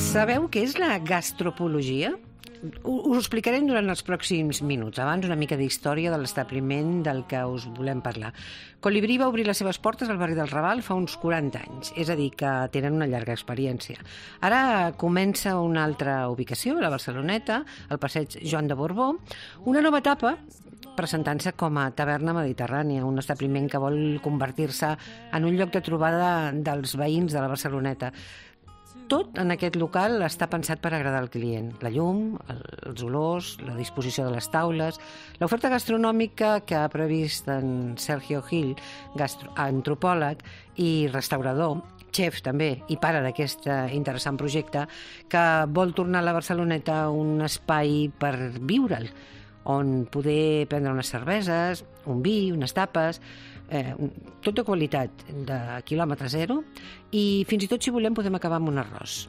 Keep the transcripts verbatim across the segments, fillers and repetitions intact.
Sabeu què és la gastropologia? Us ho explicarem durant els pròxims minuts. Abans, una mica d'història de l'establiment del que us volem parlar. Colibrí va obrir les seves portes al barri del Raval fa uns quaranta anys, és a dir, que tenen una llarga experiència. Ara comença una altra ubicació, la Barceloneta, al passeig Joan de Borbó, una nova etapa presentant-se com a taverna mediterrània, un establiment que vol convertir-se en un lloc de trobada dels veïns de la Barceloneta. Tot en aquest local està pensat per agradar al client. La llum, els olors, la disposició de les taules, l'oferta gastronòmica que ha previst en Sergio Gil, gastro- antropòleg i restaurador, xef també, i pare d'aquest interessant projecte, que vol tornar a la Barceloneta un espai per viure'l, on poder prendre unes cerveses, un vi, unes tapes, eh, tot de qualitat, de quilòmetre zero, i fins i tot, si volem, podem acabar amb un arròs.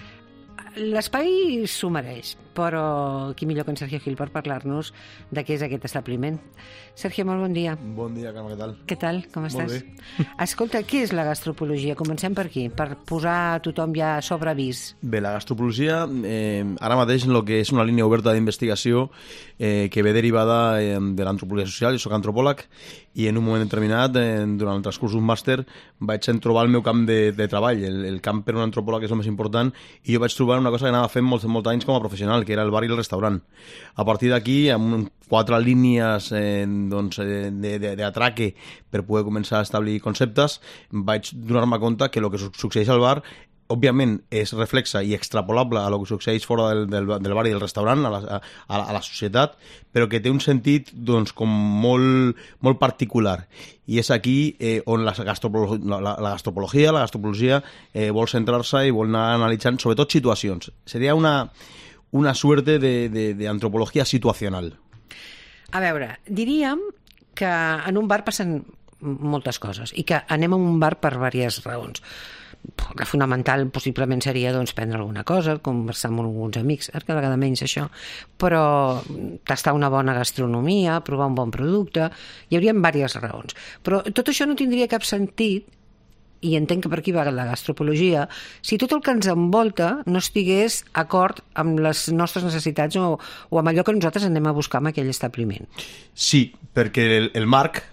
L'espai s'ho mereix, però qui millor que en Sergio Gil per parlar-nos de què és aquest establiment. Sergio, molt bon dia. Bon dia, Carme, què tal? Què tal? Com estàs? Molt bé. Escolta, què és la gastropologia? Comencem per aquí, per posar a tothom ja sobre avís. Bé, la gastropologia, eh, ara mateix el que és una línia oberta d'investigació eh, que ve derivada eh, de l'antropologia social. Jo soc antropòleg i en un moment determinat, eh, durant el transcurs d'un màster, vaig trobar el meu camp de, de treball. El, el camp per un antropòleg és el més important, i jo vaig trobar una cosa que anava fent molts, molts anys com a professional, que era el bar i el restaurant. A partir d'aquí, amb quatre línies eh, doncs, d'atraque per poder començar a establir conceptes, vaig donar-me compte que el que succeeix al bar òbviament és reflexa i extrapolable a lo que succeeix fora del, del, del bar i del restaurant, a la, a, a la societat, però que té un sentit doncs, com molt, molt particular. I és aquí eh, on la, gastropolo la, la gastropologia, la gastropologia eh, vol centrar-se i vol anar analitzant sobretot situacions. Seria una, una suerte d'antropologia situacional. A veure, diríem que en un bar passen moltes coses i que anem a un bar per diverses raons. La fonamental possiblement seria doncs, prendre alguna cosa, conversar amb alguns amics, cada vegada menys això, però tastar una bona gastronomia, provar un bon producte, hi hauria diverses raons. Però tot això no tindria cap sentit, i entenc que per aquí va la gastropologia, si tot el que ens envolta no estigués acord amb les nostres necessitats o, o amb allò que nosaltres anem a buscar en aquell establiment. Sí, perquè el, el marc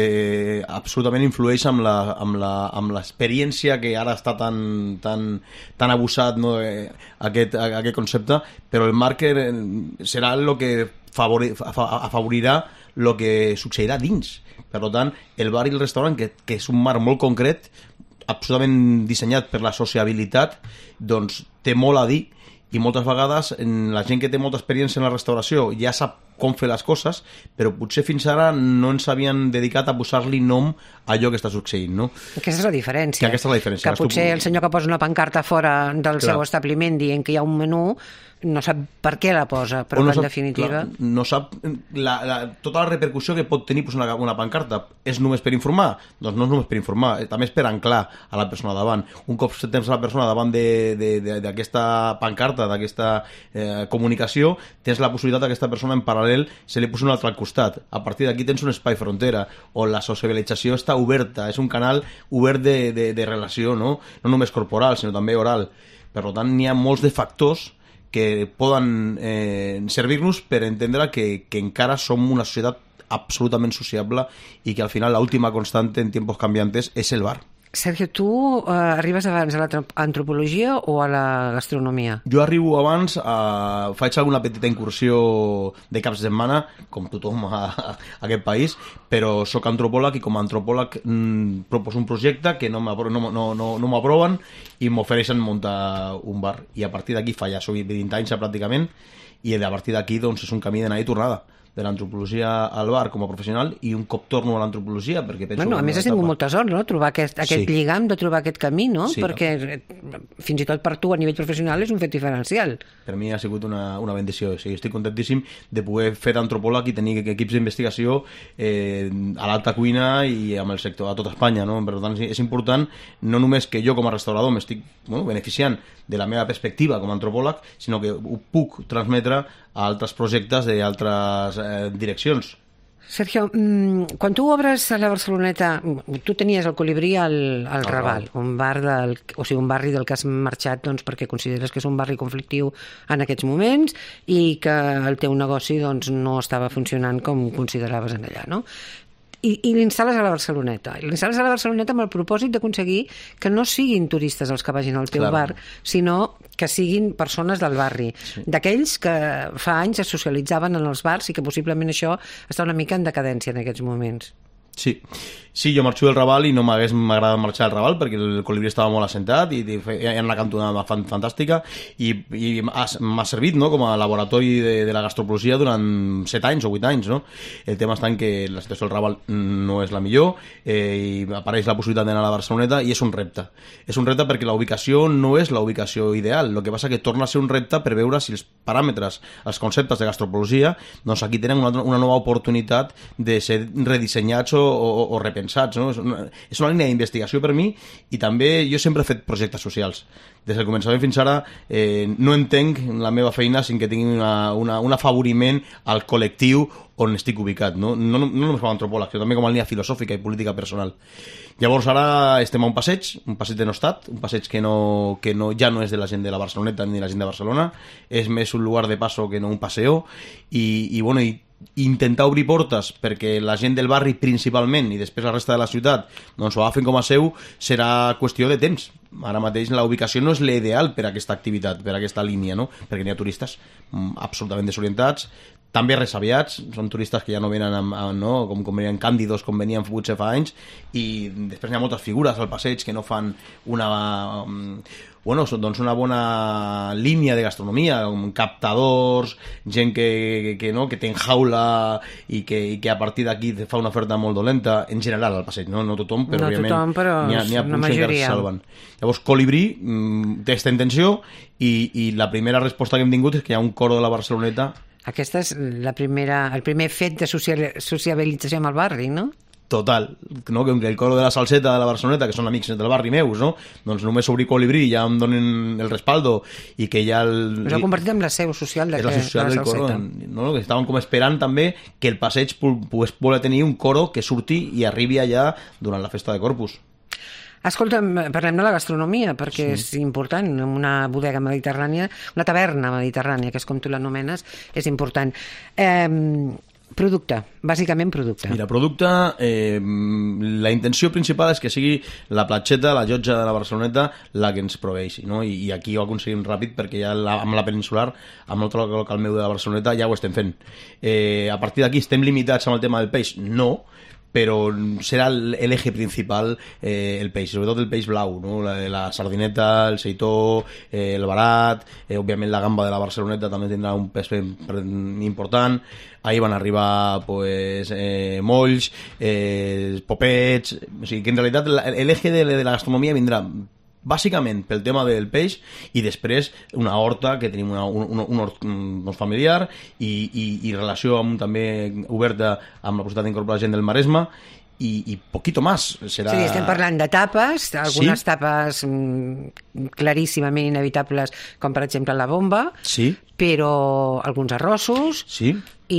eh, absolutament influeix amb la, amb la, amb l'experiència que ara està tan, tan, tan abusat, no, eh, aquest, aquest concepte, però el marc serà el que favori, afavorirà el que succeirà dins. Per tant, el bar i el restaurant, que, que és un marc molt concret, absolutament dissenyat per la sociabilitat, doncs té molt a dir, i moltes vegades la gent que té molta experiència en la restauració ja sap com fer les coses, però potser fins ara no ens havien dedicat a posar-li nom a allò que està succeint, no? Aquesta és la diferència. Que aquesta és la diferència. Que potser el senyor que posa una pancarta fora del Clar. seu establiment dient que hi ha un menú no sap per què la posa, però no en sap, definitiva... Clar, no sap la, la, tota la repercussió que pot tenir pues, una, una pancarta. És només per informar? Doncs no és només per informar, també és per anclar a la persona davant. Un cop tens la persona davant d'aquesta pancarta, d'aquesta eh, comunicació, tens la possibilitat d'aquesta persona en paral·lel se li posa un altre al costat. A partir d'aquí tens un espai frontera on la socialització està oberta, és un canal obert de, de, de relació, no? No només corporal, sinó també oral. Per tant, n'hi ha molts de factors que poden eh, servir-nos per entendre que, que encara som una societat absolutament sociable i que al final l'última constante en tiempos cambiantes és el bar. Sergio, tu eh, arribes abans a l'antropologia o a la gastronomia? Jo arribo abans, a... faig alguna petita incursió de caps de setmana, com tothom a, a aquest país, però sóc antropòleg i com a antropòleg mm, proposo un projecte que no m'aproven no, no, no m'aproven i m'ofereixen muntar un bar. I a partir d'aquí fa ja vint anys pràcticament, i a partir d'aquí doncs, és un camí d'anar i tornada de l'antropologia al bar com a professional, i un cop torno a l'antropologia perquè penso... Bueno, a més has tingut molta sort, no?, trobar aquest, aquest sí. lligam, de trobar aquest camí, no? Sí, perquè no? fins i tot per tu a nivell professional és un fet diferencial. Per mi ha sigut una, una bendició. O sigui, estic contentíssim de poder fer d'antropòleg i tenir equips d'investigació eh, a l'alta cuina i amb el sector a tot Espanya, no? Per tant, és important no només que jo com a restaurador m'estic bueno, beneficiant de la meva perspectiva com a antropòleg, sinó que ho puc transmetre a altres projectes d'altres eh, direccions. Sergio, quan tu obres a la Barceloneta, tu tenies el Colibrí al, al El Raval, un bar del, o sigui, un barri del que has marxat doncs, perquè consideres que és un barri conflictiu en aquests moments i que el teu negoci doncs, no estava funcionant com consideraves en allà, no? I, i l'instal·les a la Barceloneta. I l'instal·les a la Barceloneta amb el propòsit d'aconseguir que no siguin turistes els que vagin al teu Clar. bar, sinó que siguin persones del barri, sí. D'aquells que fa anys es socialitzaven en els bars i que possiblement això està una mica en decadència en aquests moments. Sí, sí, jo marxo del Raval i no m'hagués m'agradat marxar del Raval perquè el Colibrí estava molt assentat i hi ha una cantonada fantàstica i, i m'ha servit, no?, com a laboratori de, de la gastrologia durant set anys o vuit anys, no? El tema està en que la situació del Raval no és la millor eh, i apareix la possibilitat d'anar a la Barceloneta i és un repte. És un repte perquè la ubicació no és la ubicació ideal, el que passa que torna a ser un repte per veure si els paràmetres, els conceptes de gastrologia, doncs aquí tenen una, una nova oportunitat de ser redissenyats o O, o repensats, no? És una, és una línia d'investigació per mi i també jo sempre he fet projectes socials. Des del començament fins ara eh, no entenc la meva feina sin que tingui una, una, un afavoriment al col·lectiu on estic ubicat, no? No, no, no només com a antropòleg, sinó també com a línia filosòfica i política personal. Llavors ara estem a un passeig, un passeig de nostat, un passeig que, no, que no, ja no és de la gent de la Barceloneta ni de la gent de Barcelona, és més un lugar de paso que no un paseo i, i bueno, i intentar obrir portes perquè la gent del barri principalment i després la resta de la ciutat doncs ho agafen com a seu serà qüestió de temps. Ara mateix la ubicació no és l'ideal per a aquesta activitat, per a aquesta línia, no? Perquè n'hi ha turistes absolutament desorientats, també resabiats, són turistes que ja no venen amb, amb, no? com, com venien càndidos com venien potser fa anys i després n'hi ha moltes figures al passeig que no fan una... Um, bueno, doncs una bona línia de gastronomia, com captadors, gent que, que, que, no, que té enjaula i que, i que a partir d'aquí fa una oferta molt dolenta, en general al passeig, no, no tothom, però no òbviament tothom, però n'hi ha, n'hi ha punts que encara se salven. Llavors, Colibrí mm, té aquesta intenció i, i la primera resposta que hem tingut és que hi ha un coro de la Barceloneta. Aquesta és la primera, el primer fet de social, sociabilització amb el barri, no? Total, no? Que el coro de la Salseta de la Barceloneta, que són amics del barri meus, no? Doncs només obrir Colibrí ja em donen el respaldo i que ja el... Us heu convertit en la seu social de, és la seu social de la del coro, Salseta. No? Que estaven com esperant també que el passeig pogués voler tenir un coro que surti i arribi allà durant la festa de Corpus. Escolta'm, parlem de la gastronomia, perquè sí. És important, una bodega mediterrània, una taverna mediterrània, que és com tu l'anomenes, és important. Eh, producte, bàsicament producte. Mira, producte, eh, la intenció principal és que sigui la platgeta, la llotja de la Barceloneta, la que ens proveeixi, no? I, i aquí ho aconseguim ràpid perquè ja la, amb la peninsular, amb l'altre local meu de la Barceloneta, ja ho estem fent. Eh, a partir d'aquí estem limitats amb el tema del peix? No, però serà l'eje principal eh, el peix, sobretot el peix blau, no? la, la sardineta, el seitó, eh, el barat, eh, òbviament la gamba de la Barceloneta també tindrà un pes important. Ahí van arribar pues, eh, molls, eh, popets, o sigui que en realitat l'eje de, de la gastronomia vindrà bàsicament pel tema del peix i després una horta que tenim una, un, un, un hort un familiar i, i, i relació amb, també oberta amb la possibilitat d'incorporar gent del Maresme i, i poquito más. Serà... Sí, estem parlant de tapes, algunes sí. tapes mm, claríssimament inevitables, com per exemple la bomba, sí. Però alguns arrossos sí.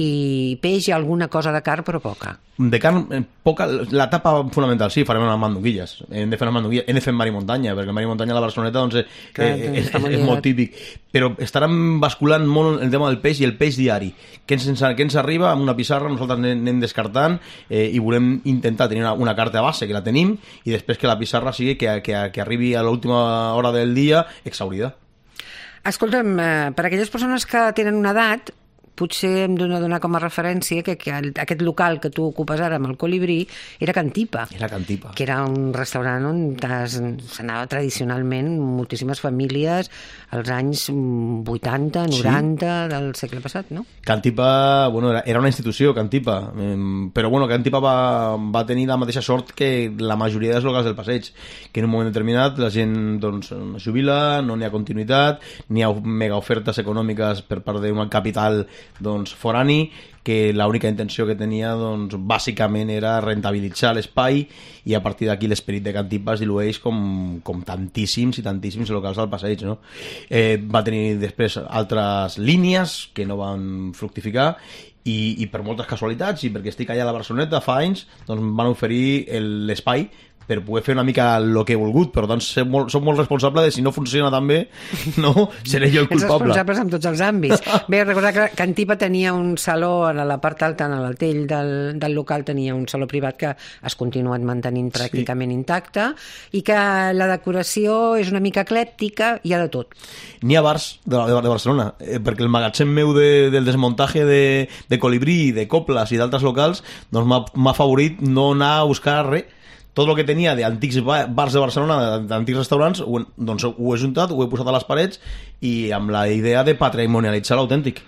I peix i alguna cosa de carn, però poca. De carn, poca, la tapa fonamental, sí, farem unes mandonguilles. Hem de fer unes mandonguilles, hem de fer mar i muntanya, perquè mar i muntanya a la Barceloneta doncs, Clar, eh, és, és, és molt típic. Però estaran basculant molt el tema del peix i el peix diari. Què ens, què ens arriba amb una pissarra, nosaltres anem descartant eh, i volem intentar tenir una, una carta base, que la tenim, i després que la pissarra sigui que, que, que arribi a l'última hora del dia exhaurida. Escolta'm, eh, per a aquelles persones que tenen una edat, potser hem de donar com a referència que, que aquest local que tu ocupes ara amb el Colibrí era Cantipa. Era Cantipa. Que era un restaurant on s'anava tradicionalment moltíssimes famílies als anys vuitanta, noranta sí. Del segle passat, no? Cantipa, bueno, era, era una institució, Cantipa, eh, però bueno, Cantipa va, va tenir la mateixa sort que la majoria dels locals del passeig, que en un moment determinat la gent doncs, no jubila, no n'hi ha continuïtat, n'hi ha mega ofertes econòmiques per part d'un capital doncs, forani, que l'única intenció que tenia doncs, bàsicament era rentabilitzar l'espai, i a partir d'aquí l'esperit de Cantipas dilueix com, com tantíssims i tantíssims locals al passeig, no? Eh, va tenir després altres línies que no van fructificar, i, i per moltes casualitats, i perquè estic allà a la Barceloneta fa anys, doncs em van oferir el- l'espai per poder fer una mica el que he volgut, però doncs soc molt, soc molt responsable de si no funciona tan bé, no, seré jo el Ets culpable. responsables en tots els àmbits. Bé, recordar que Cantipa tenia un saló a la part alta, en l'altell del, del local, tenia un saló privat que has continuat mantenint pràcticament sí. intacte, i que la decoració és una mica eclèptica, hi ha de tot. N'hi ha bars de, de, de Barcelona, eh, perquè el magatzem meu de, del desmuntatge de, de Colibrí, de Coples i d'altres locals, doncs m'ha m'ha favorit no anar a buscar res. Tot el que tenia d'antics bars de Barcelona, d'antics restaurants, ho, doncs ho he juntat, ho he posat a les parets, i amb la idea de patrimonialitzar l'autèntic.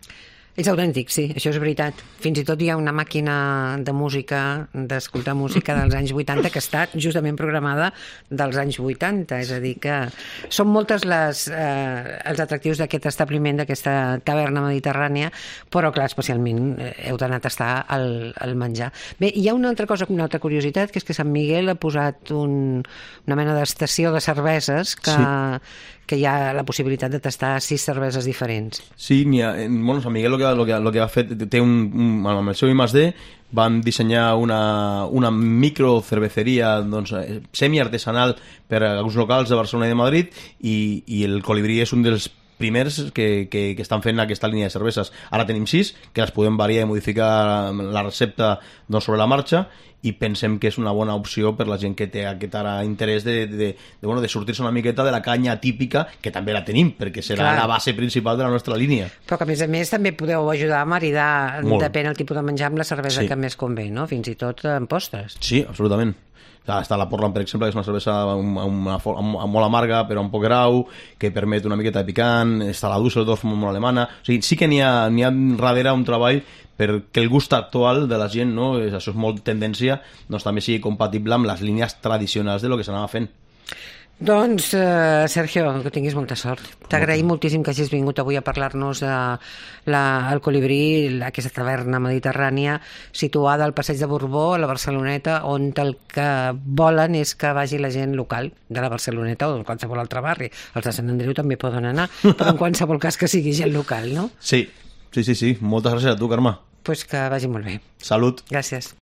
És autèntic, sí, això és veritat. Fins i tot hi ha una màquina de música, d'escoltar música dels anys vuitanta, que està justament programada dels anys vuitanta, és a dir que són moltes les, eh, els atractius d'aquest establiment, d'aquesta taverna mediterrània, però clar, especialment eh, heu d'anar a tastar el, el menjar. Bé, hi ha una altra cosa, una altra curiositat, que és que Sant Miguel ha posat un, una mena d'estació de cerveses que... Sí. que hi ha la possibilitat de tastar sis cerveses diferents. Sí, n'hi ha, bueno, Sant Miguel el que, lo que, lo que ha fet, té un, un, amb el seu I més D, van dissenyar una, una microcerveceria doncs, semiartesanal per a uns locals de Barcelona i de Madrid, i, i el Colibrí és un dels primers que, que, que estan fent aquesta línia de cerveses. Ara tenim sis, que les podem variar i modificar la recepta doncs, sobre la marxa, i pensem que és una bona opció per la gent que té aquest ara interès de, de, de, de, bueno, de sortir-se una miqueta de la canya típica, que també la tenim, perquè serà Clar. la base principal de la nostra línia. Però que a més a més també podeu ajudar a maridar, Molt. depèn del tipus de menjar, amb la cervesa Sí. que més convé, no? Fins i tot en postres. Sí, absolutament. Està la Portland, per exemple, que és una cervesa amb, amb, una, amb, amb molt amarga, però amb poc grau, que permet una miqueta de picant. Està la Düsseldorf, molt alemana. O sigui, sí que n'hi ha, n'hi ha darrere un treball perquè el gust actual de la gent, no? Això és molt tendència, doncs també sigui compatible amb les línies tradicionals de lo que s'anava fent. Doncs, eh, Sergio, que tinguis molta sort. T'agraïm moltíssim que hagis vingut avui a parlar-nos de la, el Colibrí, aquesta taverna mediterrània situada al Passeig de Borbó, a la Barceloneta, on el que volen és que vagi la gent local de la Barceloneta o de qualsevol altre barri. Els de Sant Andreu també poden anar, però en qualsevol cas que sigui gent local, no? Sí, sí, sí, sí. Moltes gràcies a tu, Carme. Pues que vagi molt bé. Salut. Gràcies.